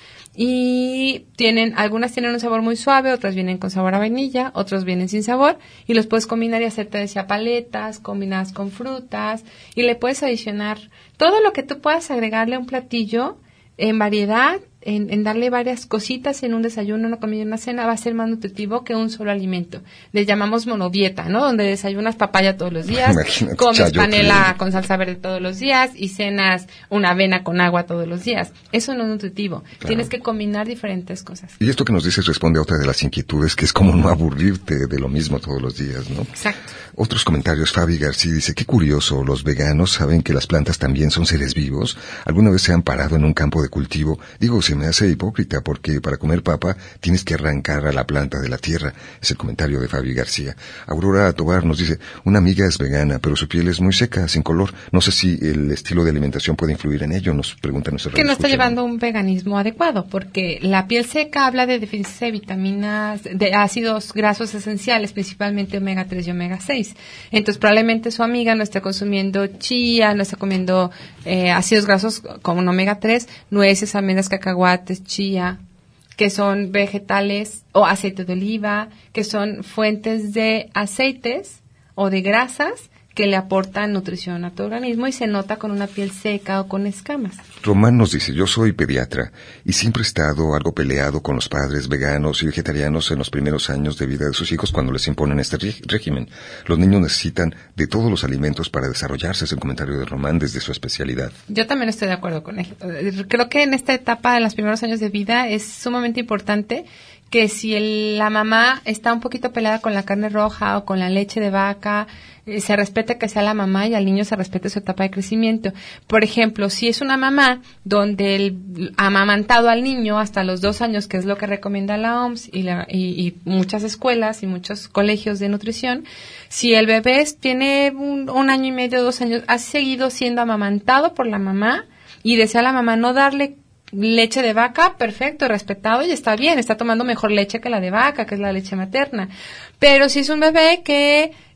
y algunas tienen un sabor muy suave, otras vienen con sabor a vainilla, otros vienen sin sabor y los puedes combinar y hacerte, decía, paletas combinadas con frutas y le puedes adicionar todo lo que tú puedas agregarle a un platillo en variedad, en darle varias cositas en un desayuno, una comida y una cena, va a ser más nutritivo que un solo alimento. Le llamamos monodieta, ¿no? Donde desayunas papaya todos los días, imagínate, comes panela con salsa verde todos los días y cenas una avena con agua todos los días. Eso no es nutritivo. Claro. Tienes que combinar diferentes cosas. Y esto que nos dices responde a otra de las inquietudes, que es como no aburrirte de lo mismo todos los días, ¿no? Exacto. Otros comentarios. Fabi García dice, qué curioso, los veganos saben que las plantas también son seres vivos. ¿Alguna vez se han parado en un campo de cultivo? Digo, se me hace hipócrita porque para comer papa tienes que arrancar a la planta de la tierra. Es el comentario de Fabi García. Aurora Tobar nos dice, una amiga es vegana, pero su piel es muy seca, sin color. No sé si el estilo de alimentación puede influir en ello, nos pregunta nuestra que no está llevando un veganismo adecuado, porque la piel seca habla de deficiencia de vitaminas, de ácidos grasos esenciales, principalmente omega 3 y omega 6. Entonces probablemente su amiga no está consumiendo chía, no está comiendo ácidos grasos como un omega 3, nueces, almendras, cacahuates, chía, que son vegetales, o aceite de oliva, que son fuentes de aceites o de grasas que le aportan nutrición a tu organismo y se nota con una piel seca o con escamas. Román nos dice, yo soy pediatra y siempre he estado algo peleado con los padres veganos y vegetarianos en los primeros años de vida de sus hijos cuando les imponen este régimen. Los niños necesitan de todos los alimentos para desarrollarse, es el comentario de Román desde su especialidad. Yo también estoy de acuerdo con él. Creo que en esta etapa de los primeros años de vida es sumamente importante que si la mamá está un poquito peleada con la carne roja o con la leche de vaca, se respete que sea la mamá y al niño se respete su etapa de crecimiento. Por ejemplo, si es una mamá donde ha amamantado al niño hasta los 2 años, que es lo que recomienda la OMS y muchas escuelas y muchos colegios de nutrición, si el bebé tiene un año y medio, 2 años, ha seguido siendo amamantado por la mamá y desea la mamá no darle leche de vaca, perfecto, respetado y está bien, está tomando mejor leche que la de vaca, que es la leche materna. Pero si es un bebé que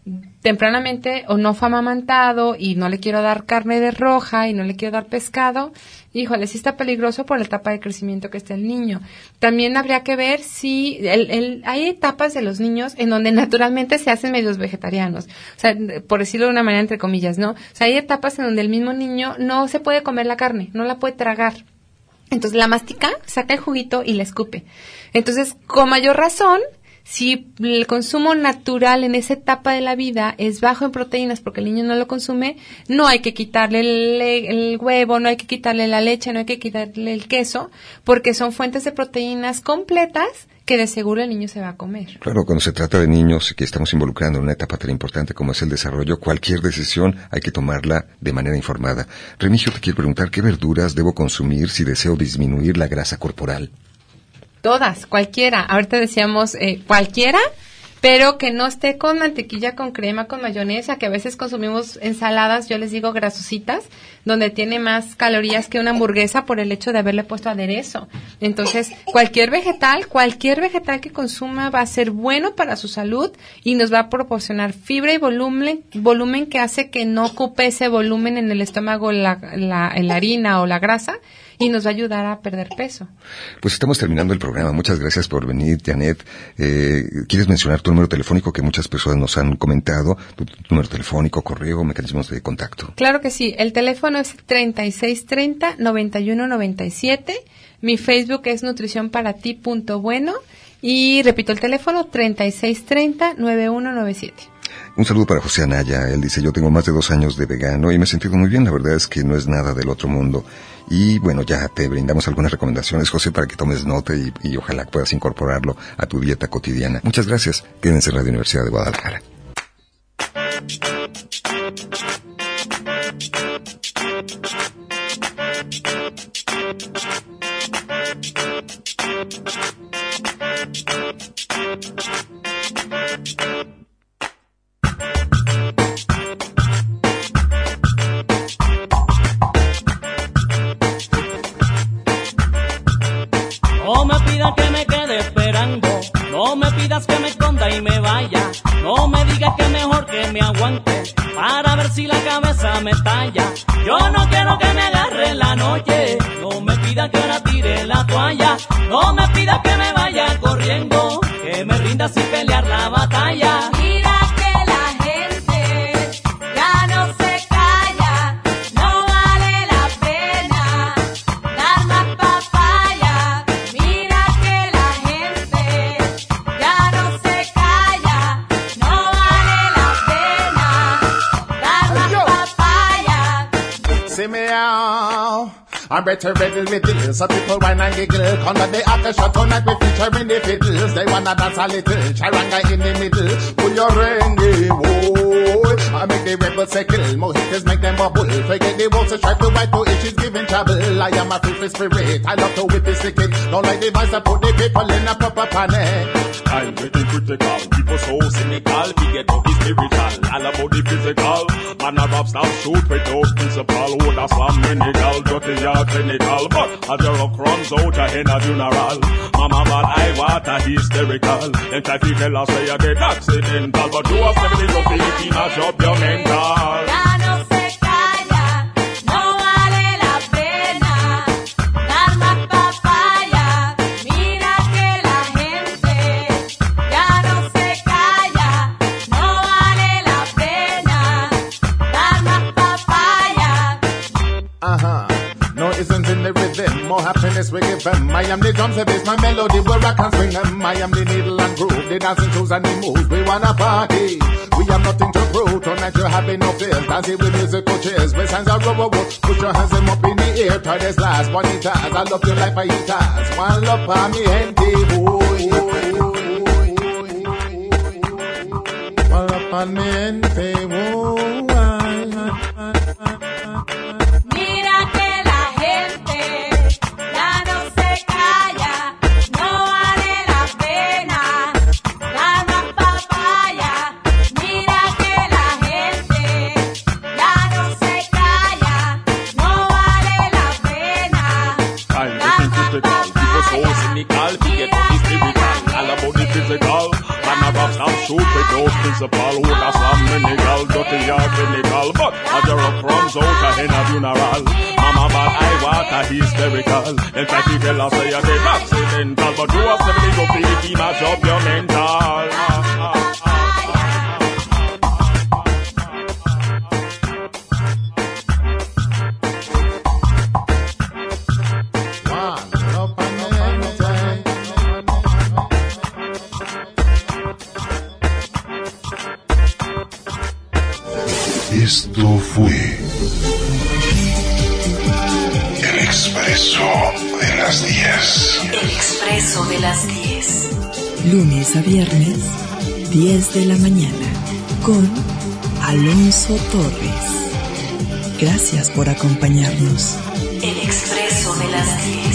tempranamente o no fue amamantado y no le quiero dar carne de roja y no le quiero dar pescado, híjole, sí está peligroso por la etapa de crecimiento que está el niño. También habría que ver si hay etapas de los niños en donde naturalmente se hacen medios vegetarianos. O sea, por decirlo de una manera entre comillas, ¿no? O sea, hay etapas en donde el mismo niño no se puede comer la carne, no la puede tragar. Entonces la mastica, saca el juguito y la escupe. Entonces, con mayor razón, si el consumo natural en esa etapa de la vida es bajo en proteínas porque el niño no lo consume, no hay que quitarle el huevo, no hay que quitarle la leche, no hay que quitarle el queso, porque son fuentes de proteínas completas que de seguro el niño se va a comer. Claro, cuando se trata de niños que estamos involucrando en una etapa tan importante como es el desarrollo, cualquier decisión hay que tomarla de manera informada. Remigio, te quiero preguntar, ¿qué verduras debo consumir si deseo disminuir la grasa corporal? Todas, cualquiera. Ahorita decíamos cualquiera, pero que no esté con mantequilla, con crema, con mayonesa, que a veces consumimos ensaladas, yo les digo grasositas, donde tiene más calorías que una hamburguesa por el hecho de haberle puesto aderezo. Entonces, cualquier vegetal que consuma va a ser bueno para su salud y nos va a proporcionar fibra y volumen que hace que no ocupe ese volumen en el estómago la harina o la grasa, y nos va a ayudar a perder peso. Pues estamos terminando el programa. Muchas gracias por venir, Janet. ¿Quieres mencionar tu número telefónico que muchas personas nos han comentado? Tu número telefónico, correo, mecanismos de contacto. Claro que sí. El teléfono es 3630-9197. Mi Facebook es nutricionparati.bueno. Y repito el teléfono, 3630-9197. Un saludo para José Anaya. Él dice, yo tengo más de 2 años de vegano y me he sentido muy bien. La verdad es que no es nada del otro mundo. Y bueno, ya te brindamos algunas recomendaciones, José, para que tomes nota y ojalá puedas incorporarlo a tu dieta cotidiana. Muchas gracias. Quédense en Radio Universidad de Guadalajara. No me pidas que me quede esperando, no me pidas que me esconda y me vaya, no me digas que mejor que me aguante, para ver si la cabeza me talla. Yo no quiero que me agarre en la noche, no me pidas que ahora tire la toalla, no me pidas que me vaya corriendo, que me rinda sin pelear la batalla. Mira que la gente ya no se calla, no vale la pena dar más papaya. Mira que la gente ya no se calla, no vale la pena dar más papaya. See me out. I'm better riddle with it, so people whine and giggle. Come on the after shot tonight, we featuring the fiddles. They wanna dance a little, charanga in the middle. Pull your rengi, whoa. I make the rebels say kill, mojitos make them bubble. Forget the wolves to strive to white to itch is giving trouble. I am a free spirit, I love to whip this wicked. Don't like the voice, I put the people in a proper panic. I'm getting critical, people so cynical. We get up the spiritual, all about the physical. Man a rap stop shoot without principle. Oh, that's one minigal, dirty ya clinical. But as the rock runs out ahead of funeral, mama bad I water hysterical. Then try to tell us say you get accidental, but you have 70 to 50 mash up your mental. Ya no se calla, no vale la pena dar más papaya. Mira que la gente ya no se calla, no vale la pena dar más papaya. No isn't in the rhythm, more happiness we give them. I am the drums, the bass, my melody, where I can swing them. I am the needle and groove, the dancing shoes and the moves. We wanna party, we have nothing to prove. Tonight you have no fears, dancing with musical chairs. With signs of rubber, put your hands them up in the air. Try this last, bonitas, I love your life, I eat us. One love for me, gente, one love for me, gente, Mira que la gente ya no se calla, no vale la pena dar más papaya. Mira que la gente ya no se calla, no vale la pena I'm getting critical, people so cynical. We get up the spiritual, all about the physical. Man a rap stop shoot without principle. principal. Would a slam many gal, dirty or clinical. But a jerk runs out in a funeral. Mama bad eye water hysterical. In fact you tell her say you get accidental. But you have 70 go feel he mash up your mental. Esto fue El Expreso de las 10. El Expreso de las 10. Lunes a viernes, 10 de la mañana, con Alonso Torres. Gracias por acompañarnos. El Expreso de las 10.